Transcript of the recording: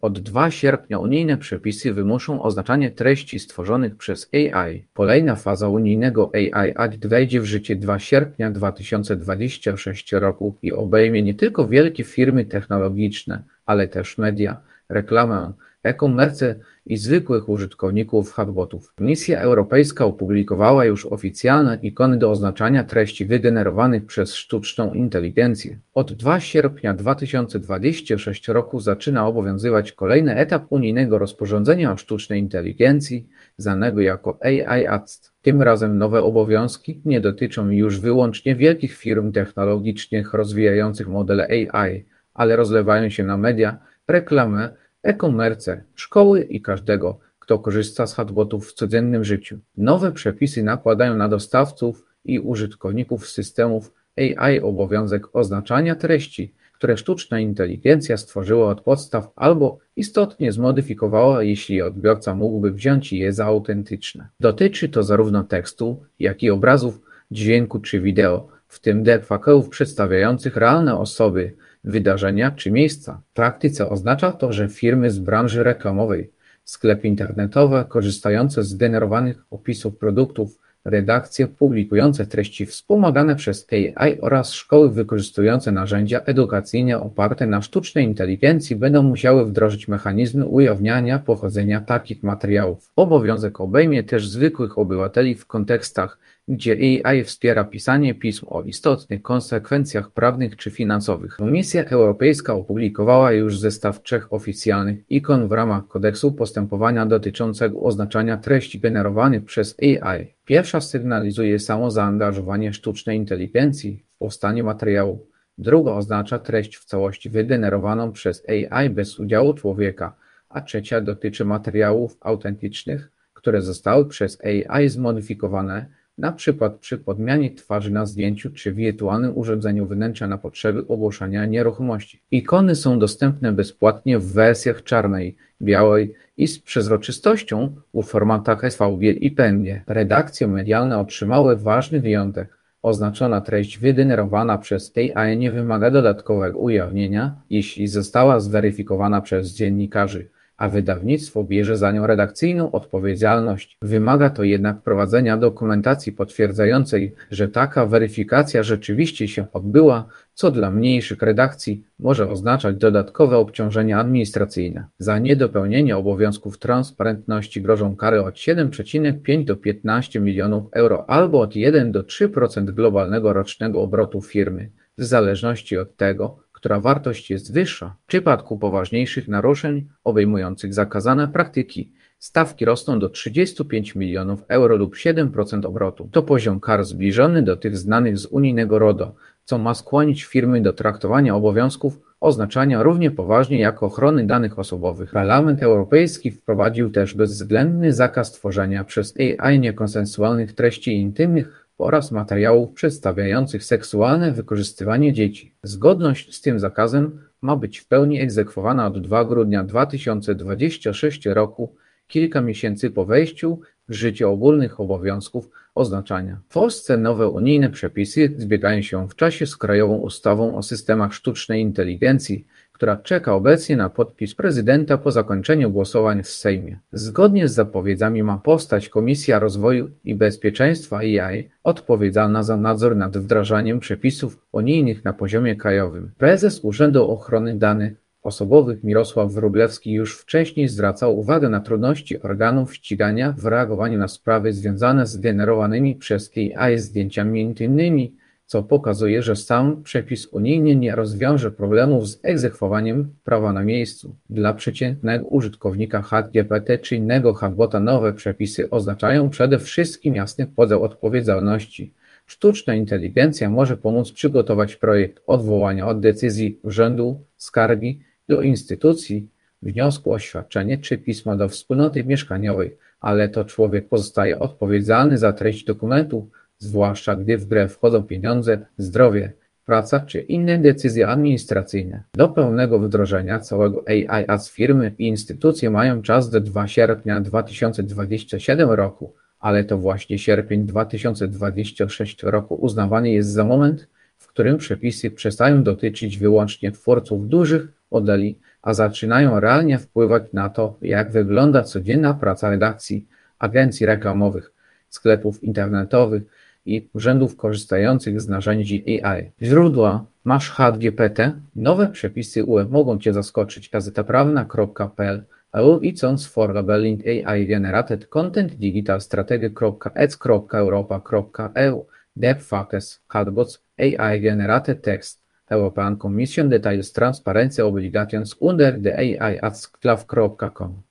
Od 2 sierpnia unijne przepisy wymuszą oznaczanie treści stworzonych przez AI. Kolejna faza unijnego AI Act wejdzie w życie 2 sierpnia 2026 roku i obejmie nie tylko wielkie firmy technologiczne, ale też media, reklamę, e-commerce i zwykłych użytkowników chatbotów. Komisja Europejska opublikowała już oficjalne ikony do oznaczania treści wygenerowanych przez sztuczną inteligencję. Od 2 sierpnia 2026 roku zaczyna obowiązywać kolejny etap unijnego rozporządzenia o sztucznej inteligencji, znanego jako AI Act. Tym razem nowe obowiązki nie dotyczą już wyłącznie wielkich firm technologicznych rozwijających modele AI, ale rozlewają się na media, reklamę, e-commerce, szkoły i każdego, kto korzysta z chatbotów w codziennym życiu. Nowe przepisy nakładają na dostawców i użytkowników systemów AI obowiązek oznaczania treści, które sztuczna inteligencja stworzyła od podstaw albo istotnie zmodyfikowała, jeśli odbiorca mógłby wziąć je za autentyczne. Dotyczy to zarówno tekstu, jak i obrazów, dźwięku czy wideo, w tym deepfake'ów przedstawiających realne osoby, wydarzenia czy miejsca. W praktyce oznacza to, że firmy z branży reklamowej, sklepy internetowe korzystające z generowanych opisów produktów, redakcje publikujące treści wspomagane przez AI oraz szkoły wykorzystujące narzędzia edukacyjne oparte na sztucznej inteligencji będą musiały wdrożyć mechanizmy ujawniania pochodzenia takich materiałów. Obowiązek obejmie też zwykłych obywateli w kontekstach, gdzie AI wspiera pisanie pism o istotnych konsekwencjach prawnych czy finansowych. Komisja Europejska opublikowała już zestaw 3 oficjalnych ikon w ramach kodeksu postępowania dotyczącego oznaczania treści generowanych przez AI. Pierwsza sygnalizuje samo zaangażowanie sztucznej inteligencji w powstanie materiału. Druga oznacza treść w całości wygenerowaną przez AI bez udziału człowieka, a trzecia dotyczy materiałów autentycznych, które zostały przez AI zmodyfikowane, na przykład przy podmianie twarzy na zdjęciu czy wirtualnym urządzeniu wnętrza na potrzeby ogłoszenia nieruchomości. Ikony są dostępne bezpłatnie w wersjach czarnej, białej i z przezroczystością w formatach SVG i PNG. Redakcje medialne otrzymały ważny wyjątek. Oznaczona treść wygenerowana przez AI nie wymaga dodatkowego ujawnienia, jeśli została zweryfikowana przez dziennikarzy, a wydawnictwo bierze za nią redakcyjną odpowiedzialność. Wymaga to jednak prowadzenia dokumentacji potwierdzającej, że taka weryfikacja rzeczywiście się odbyła, co dla mniejszych redakcji może oznaczać dodatkowe obciążenia administracyjne. Za niedopełnienie obowiązków transparentności grożą kary od 7,5 do 15 milionów euro albo od 1 do 3% globalnego rocznego obrotu firmy, w zależności od tego, która wartość jest wyższa. W przypadku poważniejszych naruszeń obejmujących zakazane praktyki, stawki rosną do 35 milionów euro lub 7% obrotu. To poziom kar zbliżony do tych znanych z unijnego RODO, co ma skłonić firmy do traktowania obowiązków oznaczania równie poważnie jak ochrony danych osobowych. Parlament Europejski wprowadził też bezwzględny zakaz tworzenia przez AI niekonsensualnych treści intymnych oraz materiałów przedstawiających seksualne wykorzystywanie dzieci. Zgodność z tym zakazem ma być w pełni egzekwowana od 2 grudnia 2026 roku, kilka miesięcy po wejściu w życie ogólnych obowiązków oznaczania. W Polsce nowe unijne przepisy zbiegają się w czasie z krajową ustawą o systemach sztucznej inteligencji, która czeka obecnie na podpis prezydenta po zakończeniu głosowań w Sejmie. Zgodnie z zapowiedziami ma powstać Komisja Rozwoju i Bezpieczeństwa AI, odpowiedzialna za nadzór nad wdrażaniem przepisów unijnych na poziomie krajowym. Prezes Urzędu Ochrony Danych Osobowych Mirosław Wróblewski już wcześniej zwracał uwagę na trudności organów ścigania w reagowaniu na sprawy związane z generowanymi przez AI zdjęciami intymnymi, co pokazuje, że sam przepis unijny nie rozwiąże problemów z egzekwowaniem prawa na miejscu. Dla przeciętnego użytkownika ChatGPT czy innego chatbota nowe przepisy oznaczają przede wszystkim jasny podział odpowiedzialności. Sztuczna inteligencja może pomóc przygotować projekt odwołania od decyzji urzędu, skargi do instytucji, wniosku o świadczenie czy pisma do wspólnoty mieszkaniowej, ale to człowiek pozostaje odpowiedzialny za treść dokumentu, zwłaszcza gdy w grę wchodzą pieniądze, zdrowie, praca czy inne decyzje administracyjne. Do pełnego wdrożenia całego AI Act firmy i instytucje mają czas do 2 sierpnia 2027 roku, ale to właśnie sierpień 2026 roku uznawany jest za moment, w którym przepisy przestają dotyczyć wyłącznie twórców dużych modeli a zaczynają realnie wpływać na to, jak wygląda codzienna praca redakcji, agencji reklamowych, sklepów internetowych i urzędów korzystających z narzędzi AI. Źródła: masz ChatGPT? Nowe przepisy UE mogą Cię zaskoczyć. gazetaprawna.pl Idąc for Labeling AI Generated Content Digital Strategy.ec.europa.eu Deep Facts Chatbots AI Generated Text European Commission Details Transparency Obligations under the AI Act Clav.com